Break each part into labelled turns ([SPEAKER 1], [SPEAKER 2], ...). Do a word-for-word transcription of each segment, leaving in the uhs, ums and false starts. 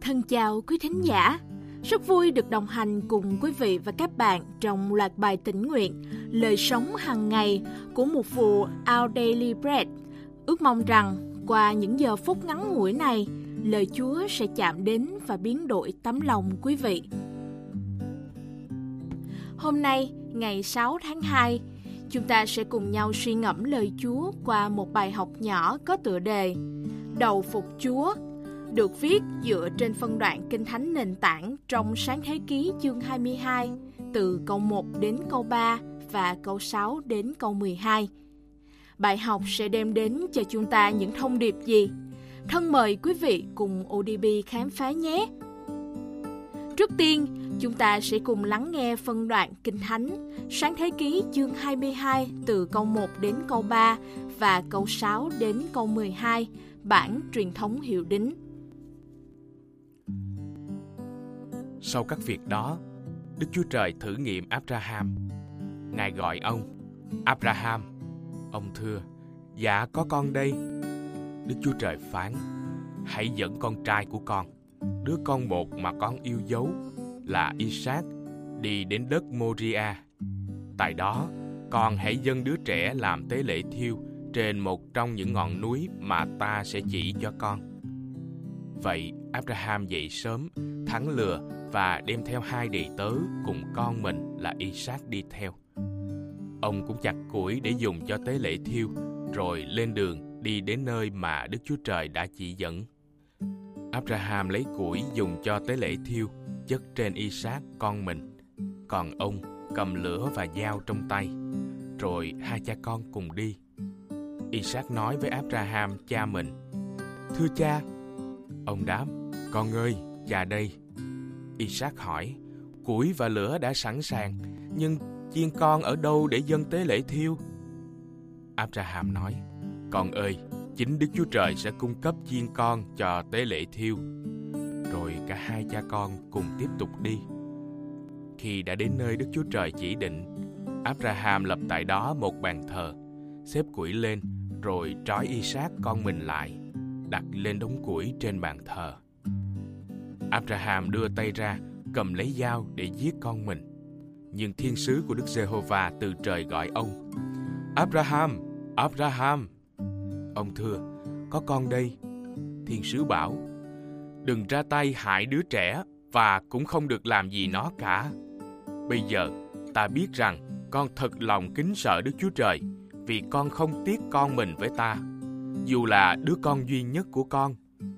[SPEAKER 1] Thân chào quý thính giả, rất vui được đồng hành cùng quý vị và các bạn trong loạt bài tĩnh nguyện Lời sống hàng ngày của mục vụ Our Daily Bread. Ước mong rằng qua những giờ phút ngắn ngủi này, lời Chúa sẽ chạm đến và biến đổi tấm lòng quý vị. Hôm nay, ngày sáu tháng hai, chúng ta sẽ cùng nhau suy ngẫm lời Chúa qua một bài học nhỏ có tựa đề Đầu phục Chúa, được viết dựa trên phân đoạn Kinh Thánh nền tảng trong Sáng Thế Ký chương hai mươi hai, từ câu một đến câu ba và câu sáu đến câu mười hai. Bài học sẽ đem đến cho chúng ta những thông điệp gì? Thân mời quý vị cùng ô đê bê khám phá nhé! Trước tiên, chúng ta sẽ cùng lắng nghe phân đoạn Kinh Thánh Sáng Thế Ký chương hai mươi hai từ câu một đến câu ba và câu sáu đến câu mười hai, bản truyền thống Hiệu Đính.
[SPEAKER 2] Sau các việc đó, Đức Chúa Trời thử nghiệm Abraham. Ngài gọi ông, Abraham. Ông thưa, dạ có con đây. Đức Chúa Trời phán, hãy dẫn con trai của con, đứa con một mà con yêu dấu là Isaac, đi đến đất Moria. Tại đó, con hãy dâng đứa trẻ làm tế lễ thiêu trên một trong những ngọn núi mà ta sẽ chỉ cho con. Vậy Abraham dậy sớm, thắng lừa và đem theo hai đầy tớ cùng con mình là Isaac đi theo. Ông cũng chặt củi để dùng cho tế lễ thiêu, rồi lên đường đi đến nơi mà Đức Chúa Trời đã chỉ dẫn. Abraham lấy củi dùng cho tế lễ thiêu, chất trên Isaac con mình, còn ông cầm lửa và dao trong tay, rồi hai cha con cùng đi. Isaac nói với Abraham cha mình, thưa cha. Ông đáp, con ơi, cha đây. Isaac hỏi, củi và lửa đã sẵn sàng, nhưng chiên con ở đâu để dâng tế lễ thiêu? Abraham nói, con ơi, chính Đức Chúa Trời sẽ cung cấp chiên con cho tế lễ thiêu. Rồi cả hai cha con cùng tiếp tục đi. Khi đã đến nơi Đức Chúa Trời chỉ định, Abraham lập tại đó một bàn thờ, xếp củi lên, rồi trói Isaac con mình lại, đặt lên đống củi trên bàn thờ. Abraham đưa tay ra, cầm lấy dao để giết con mình. Nhưng thiên sứ của Đức Giê-hô-va từ trời gọi ông, Abraham, Abraham. Ông thưa, có con đây. Thiên sứ bảo, đừng ra tay hại đứa trẻ và cũng không được làm gì nó cả. Bây giờ ta biết rằng con thật lòng kính sợ Đức Chúa Trời, vì con không tiếc con mình với ta, dù là đứa con duy nhất của con.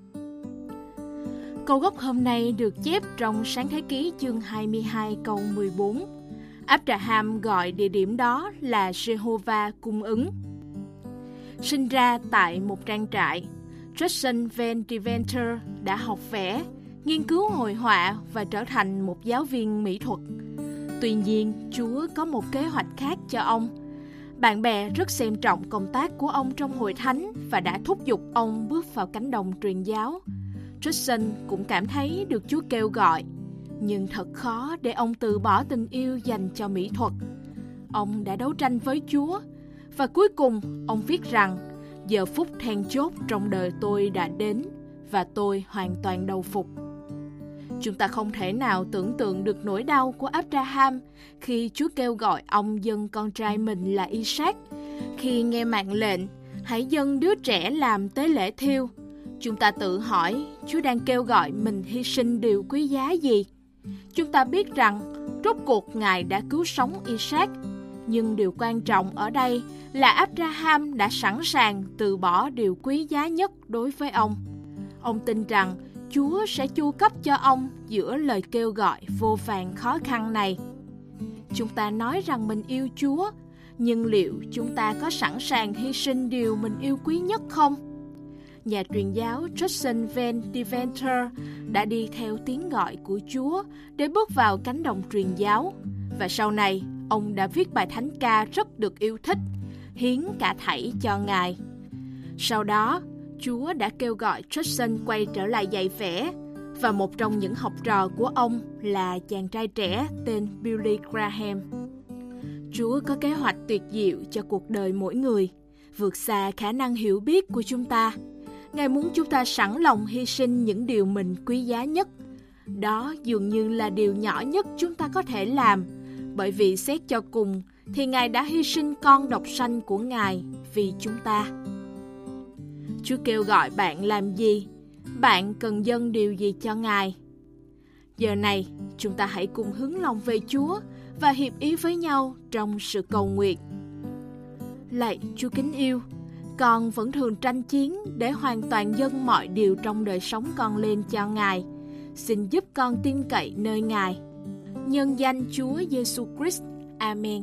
[SPEAKER 1] Câu gốc hôm nay được chép trong Sáng Thế Ký chương hai mươi hai câu mười bốn. Abraham gọi địa điểm đó là Giê-hô-va cung ứng. Sinh ra tại một trang trại, Justin Van Deventer đã học vẽ, nghiên cứu hội họa và trở thành một giáo viên mỹ thuật. Tuy nhiên, Chúa có một kế hoạch khác cho ông. Bạn bè rất xem trọng công tác của ông trong hội thánh và đã thúc giục ông bước vào cánh đồng truyền giáo. Justin cũng cảm thấy được Chúa kêu gọi, nhưng thật khó để ông từ bỏ tình yêu dành cho mỹ thuật. Ông đã đấu tranh với Chúa, và cuối cùng ông viết rằng, giờ phút then chốt trong đời tôi đã đến, và tôi hoàn toàn đầu phục. Chúng ta không thể nào tưởng tượng được nỗi đau của Abraham khi Chúa kêu gọi ông dâng con trai mình là Isaac. Khi nghe mạng lệnh, hãy dâng đứa trẻ làm tế lễ thiêu, chúng ta tự hỏi Chúa đang kêu gọi mình hy sinh điều quý giá gì? Chúng ta biết rằng rốt cuộc Ngài đã cứu sống Isaac, nhưng điều quan trọng ở đây là Abraham đã sẵn sàng từ bỏ điều quý giá nhất đối với ông. Ông tin rằng Chúa sẽ chu cấp cho ông giữa lời kêu gọi vô vàn khó khăn này. Chúng ta nói rằng mình yêu Chúa, nhưng liệu chúng ta có sẵn sàng hy sinh điều mình yêu quý nhất không? Nhà truyền giáo Justin Van Deventer đã đi theo tiếng gọi của Chúa để bước vào cánh đồng truyền giáo, và sau này ông đã viết bài thánh ca rất được yêu thích, hiến cả thảy cho Ngài. Sau đó, Chúa đã kêu gọi Justin quay trở lại dạy vẽ, và một trong những học trò của ông là chàng trai trẻ tên Billy Graham. Chúa có kế hoạch tuyệt diệu cho cuộc đời mỗi người, vượt xa khả năng hiểu biết của chúng ta. Ngài muốn chúng ta sẵn lòng hy sinh những điều mình quý giá nhất. Đó dường như là điều nhỏ nhất chúng ta có thể làm, bởi vì xét cho cùng thì Ngài đã hy sinh con độc sanh của Ngài vì chúng ta. Chúa kêu gọi bạn làm gì? Bạn cần dâng điều gì cho Ngài? Giờ này, chúng ta hãy cùng hướng lòng về Chúa và hiệp ý với nhau trong sự cầu nguyện. Lạy Chúa kính yêu, con vẫn thường tranh chiến để hoàn toàn dâng mọi điều trong đời sống con lên cho Ngài. Xin giúp con tin cậy nơi Ngài. Nhân danh Chúa Giêsu Christ. Amen.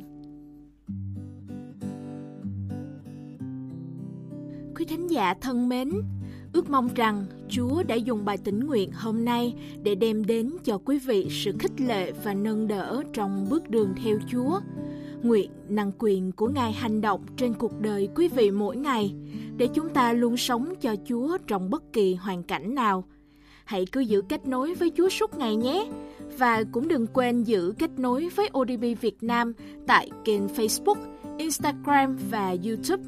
[SPEAKER 1] Quý thính giả thân mến, ước mong rằng Chúa đã dùng bài tĩnh nguyện hôm nay để đem đến cho quý vị sự khích lệ và nâng đỡ trong bước đường theo Chúa. Nguyện năng quyền của Ngài hành động trên cuộc đời quý vị mỗi ngày, để chúng ta luôn sống cho Chúa trong bất kỳ hoàn cảnh nào. Hãy cứ giữ kết nối với Chúa suốt ngày nhé. Và cũng đừng quên giữ kết nối với ô đê bê Việt Nam tại kênh Facebook, Instagram và YouTube.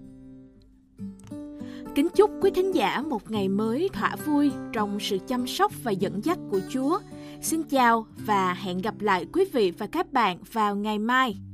[SPEAKER 1] Kính chúc quý thính giả một ngày mới thỏa vui trong sự chăm sóc và dẫn dắt của Chúa. Xin chào và hẹn gặp lại quý vị và các bạn vào ngày mai.